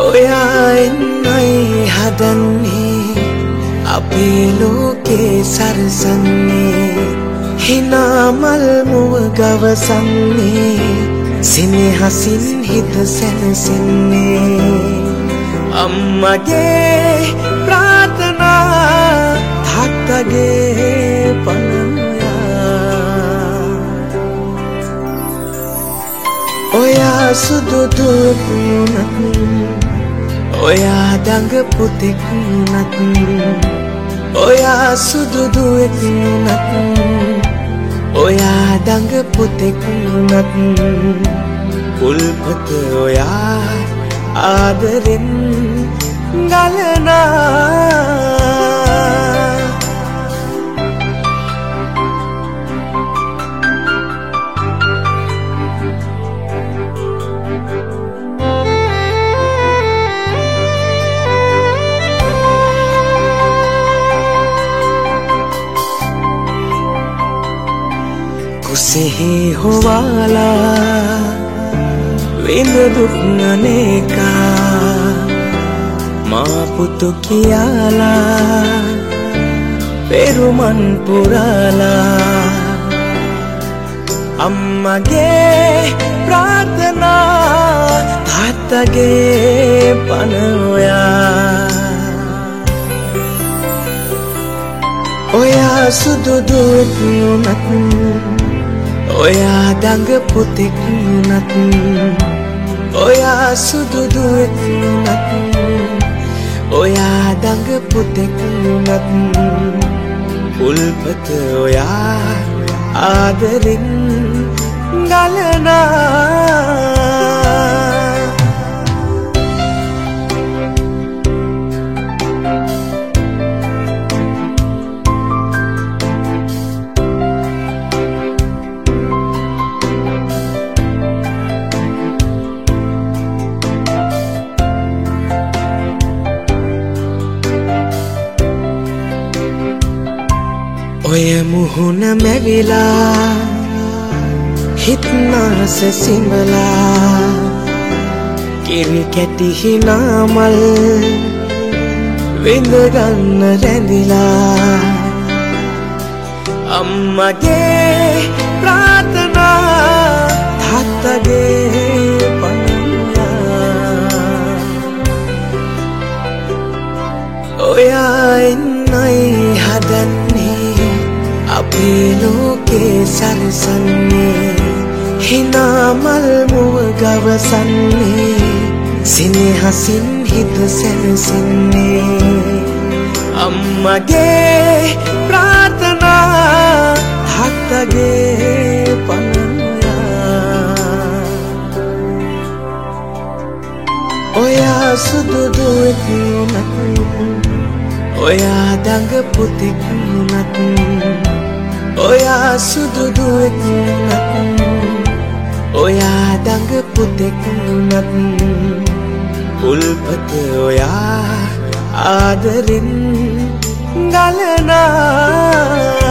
ඔයා එන්නයි හදන්නේ අපේ ලෝකේ සරසන්නේ හිනාමල් මුව ගවසන්නේ සිනහසින් හිත සැනසෙන්නේ අම්මගේ ප්‍රාර්ථනා තාත්තගේ පණුයා ඔයා සුදු දුක් වුණත් ඔයා දඟ පුතෙක් වුණත් ඔයා සුදු දුවෙක් වුණත් ඔයා දඟ පුතෙක් වුණත් උල්පත ඔයා ආදරෙන් ගලනා कुसेही होवाला विंद दुख अनेका माँ पुतु कियाला पेरुमन पुराला अम्मगे प्रार्थना तात्तगे पनोया ඔයා සුදු දුවෙක් වුණත් ඔයා දඟ පුතෙක් වුණත් ඔයා සුදු දුවෙක් වුණත් ඔයා දඟ පුතෙක් වුණත් උල්පත ඔයා ආදරෙන් ගලනා ඔය මුහුණ මැවිලා හිත්නාස සිඹලා කිරි කැටි හිනාමල් විඳ ගන්න රැඳිලා අම්මගේ ප්‍රාර්ථනා තාත්තගේ පණුයා ඔයා එන්නයි හදන්නේ අපේ ලෝකේ සරසන්නේ හිනාමල් මුව ගවසන්නේ සිනහසින් හිත සැනසෙන්නේ අම්මගේ ප්‍රාර්ථනා තාත්තගේ පණුයා ඔයා සුදු දුවෙක් වුණත් ඔයා දඟ පුතෙක් වුණත් ඔයා සුදු දුවෙක් වුණත් ඔයා දඟ පුතෙක් වුණත් උල්පත ඔයා ආදරෙන් ගලනා